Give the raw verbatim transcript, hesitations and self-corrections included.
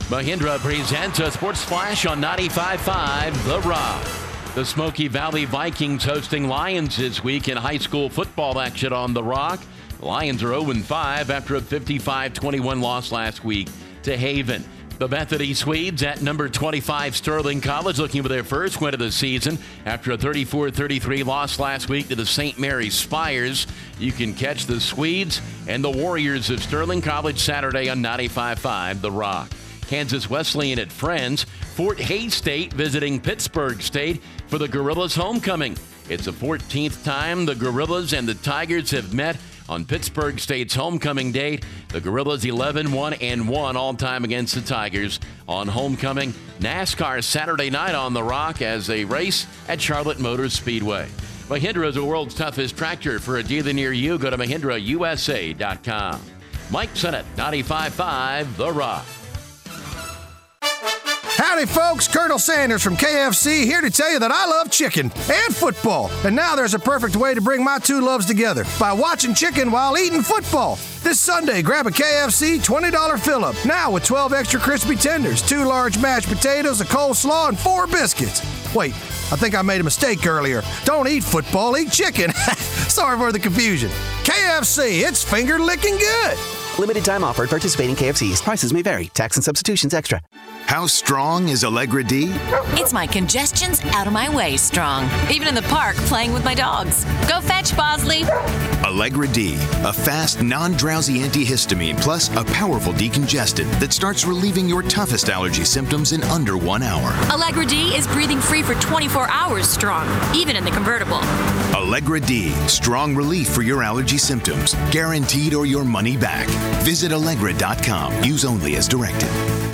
Mahindra presents a sports flash on ninety-five point five The Rock. The Smoky Valley Vikings hosting Lions this week in high school football action on The Rock. The Lions are oh and five after a fifty-five twenty-one loss last week to Haven. The Bethany Swedes at number twenty-five Sterling College looking for their first win of the season after a thirty-four thirty-three loss last week to the Saint Mary's Spires. You can catch the Swedes and the Warriors of Sterling College Saturday on ninety-five point five The Rock. Kansas Wesleyan at Friends. Fort Hays State visiting Pittsburgh State for the Gorillas homecoming. It's the fourteenth time the Gorillas and the Tigers have met on Pittsburgh State's homecoming date. The Gorillas eleven one and one all time against the Tigers on homecoming. NASCAR Saturday night on The Rock as they race at Charlotte Motor Speedway. Mahindra is the world's toughest tractor. For a dealer near you, go to Mahindra U S A dot com. Mike Sennett, ninety-five point five The Rock. Howdy, folks. Colonel Sanders from K F C here to tell you that I love chicken and football. And now there's a perfect way to bring my two loves together by watching chicken while eating football. This Sunday, grab a K F C twenty dollars fill-up. Now with twelve extra crispy tenders, two large mashed potatoes, a coleslaw, and four biscuits. Wait, I think I made a mistake earlier. Don't eat football, eat chicken. Sorry for the confusion. K F C, it's finger-licking good. Limited time offer at participating K F Cs. Prices may vary. Tax and substitutions extra. How strong is Allegra D? It's my congestion's out of my way strong. Even in the park playing with my dogs. Go fetch, Bosley. Allegra D, a fast, non-drowsy antihistamine plus a powerful decongestant that starts relieving your toughest allergy symptoms in under one hour. Allegra D is breathing free for twenty-four hours strong, even in the convertible. Allegra D, strong relief for your allergy symptoms. Guaranteed or your money back. Visit Allegra dot com. Use only as directed.